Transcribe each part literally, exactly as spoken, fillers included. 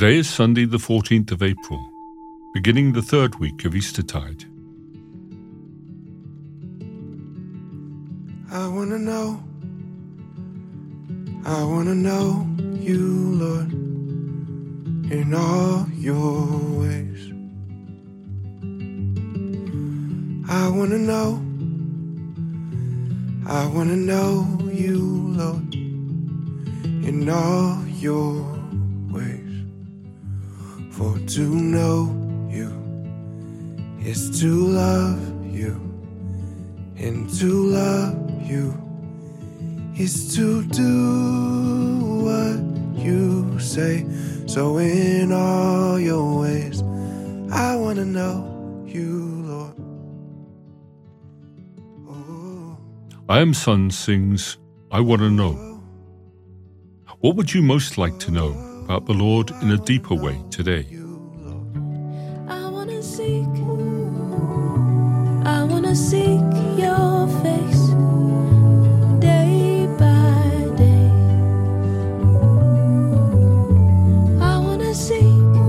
Today is Sunday the fourteenth of April, beginning the third week of Eastertide. I want to know, I want to know you, Lord, in all your ways. I want to know, I want to know you, Lord, in all your ways. For to know you is to love you, and to love you is to do what you say. So in all your ways, I want to know you, Lord. Oh. I Am Son sings, I Want to Know. What would you most like to know about the Lord in a deeper way today? I want to seek, I want to seek your face day by day. I want to seek,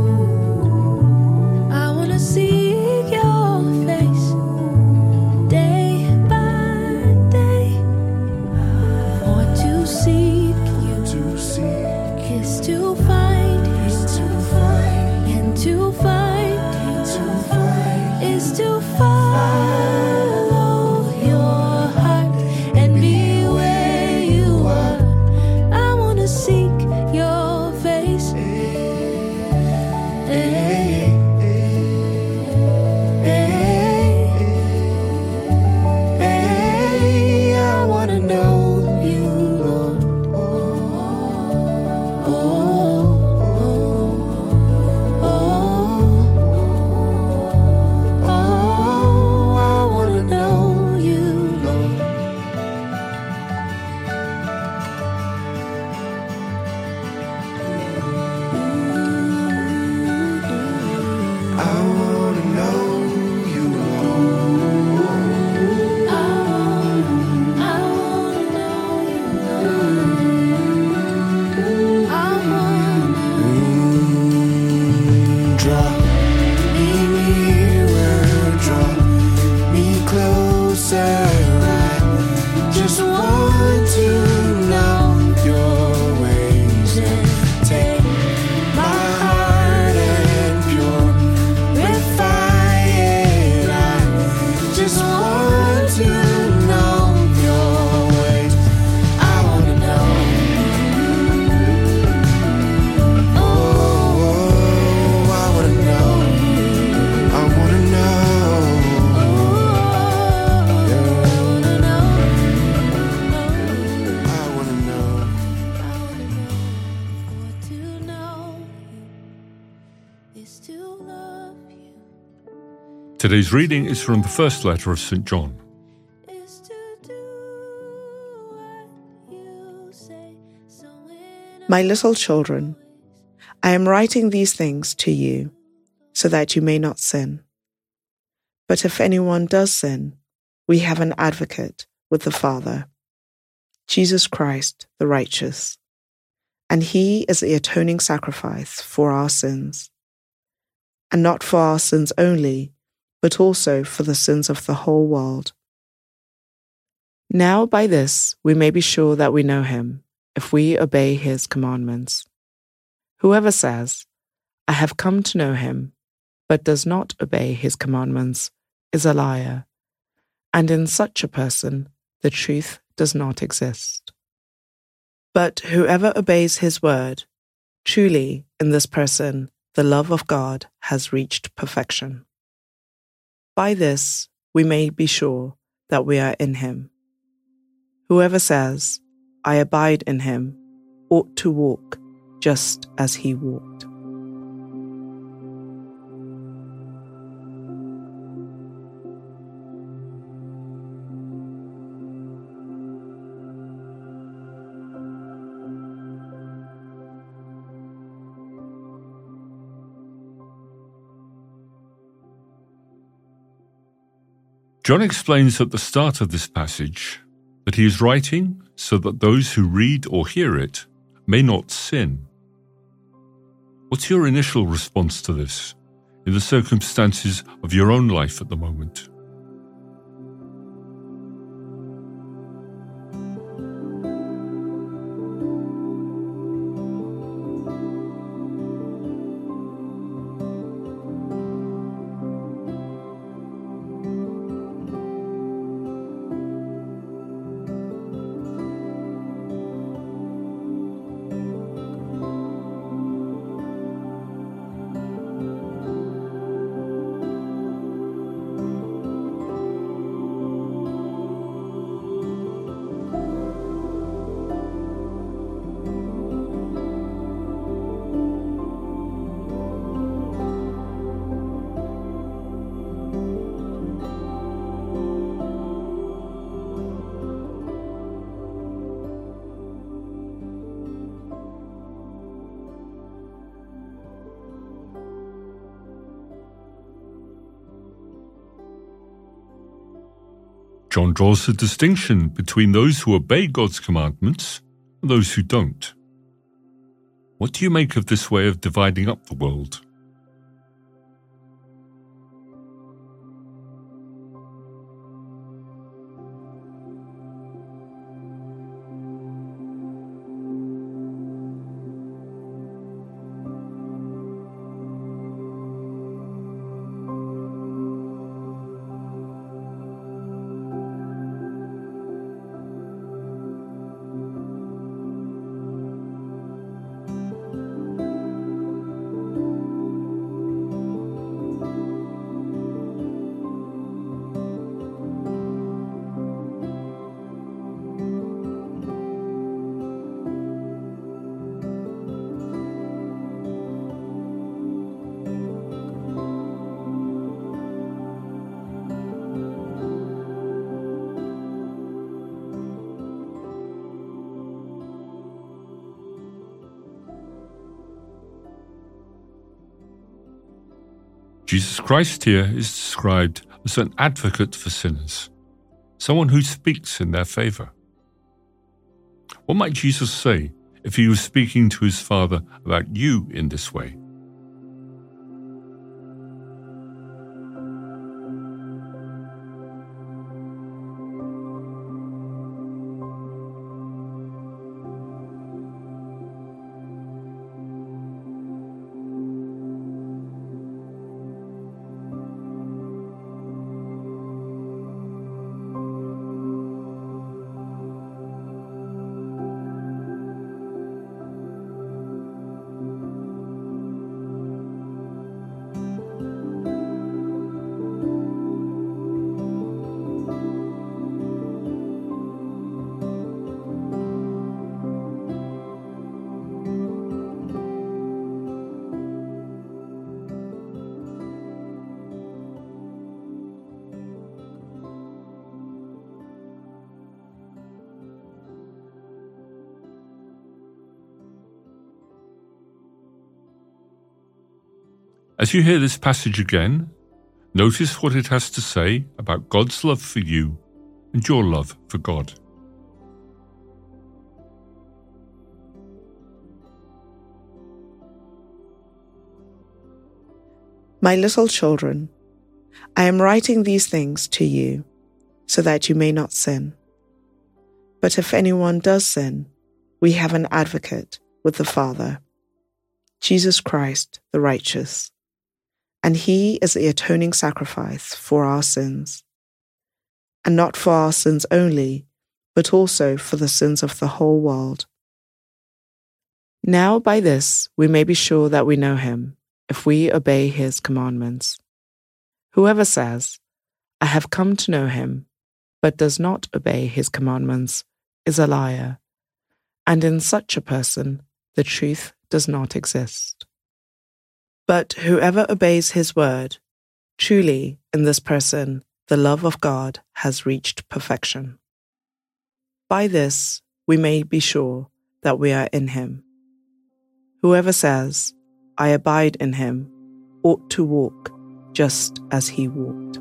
I want to seek your face day by day. For to seek you To seek is to find you, is to find, and to find you to find is to follow your heart and be where you are. I want to seek your face. Hey, hey, hey, I want to know you, Lord. Oh, oh, oh, oh, I want to know you, Lord. I want to know you, Lord. I want to know you, Lord. I want Mm, draw me nearer, draw me closer. I just want to know your ways and take my heart and purify it. I just want to know your ways. I want to know. Oh, I want to know. I want to know. I want to know. Today's reading is from the first letter of Saint John. My little children, I am writing these things to you so that you may not sin. But if anyone does sin, we have an advocate with the Father, Jesus Christ the righteous, and he is the atoning sacrifice for our sins, and not for our sins only, but also for the sins of the whole world. Now by this we may be sure that we know him, if we obey his commandments. Whoever says, I have come to know him, but does not obey his commandments, is a liar, and in such a person the truth does not exist. But whoever obeys his word, truly in this person the love of God has reached perfection. By this we may be sure that we are in him. Whoever says, I abide in him, ought to walk just as he walked. John explains at the start of this passage that he is writing so that those who read or hear it may not sin. What's your initial response to this in the circumstances of your own life at the moment? John draws a distinction between those who obey God's commandments and those who don't. What do you make of this way of dividing up the world? Jesus Christ here is described as an advocate for sinners, someone who speaks in their favor. What might Jesus say if he was speaking to his Father about you in this way? As you hear this passage again, notice what it has to say about God's love for you and your love for God. My little children, I am writing these things to you so that you may not sin. But if anyone does sin, we have an advocate with the Father, Jesus Christ the righteous. And he is the atoning sacrifice for our sins, and not for our sins only, but also for the sins of the whole world. Now by this we may be sure that we know him, if we obey his commandments. Whoever says, I have come to know him, but does not obey his commandments, is a liar, and in such a person the truth does not exist. But whoever obeys his word, truly in this person the love of God has reached perfection. By this we may be sure that we are in him. Whoever says, I abide in him, ought to walk just as he walked.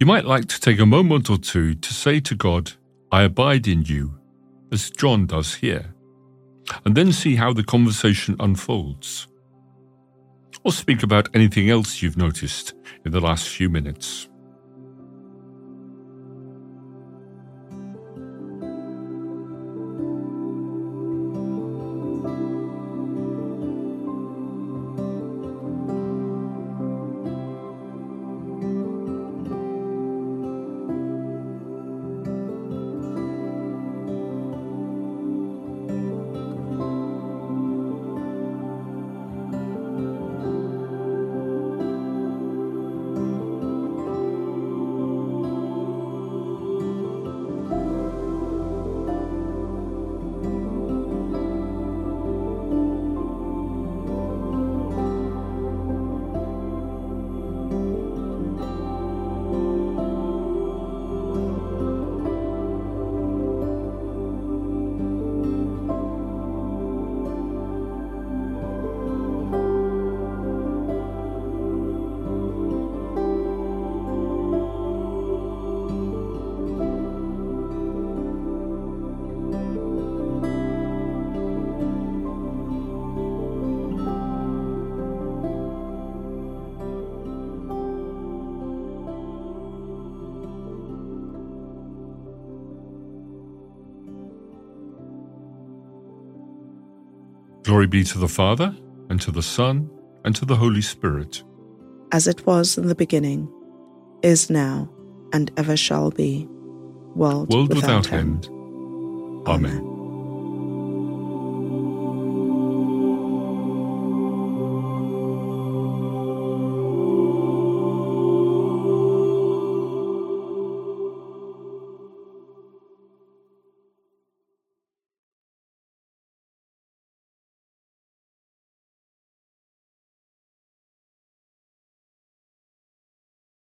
You might like to take a moment or two to say to God, I abide in you, as John does here, and then see how the conversation unfolds. Or speak about anything else you've noticed in the last few minutes. Glory be to the Father, and to the Son, and to the Holy Spirit. As it was in the beginning, is now, and ever shall be, world, World without, without end. end. Amen.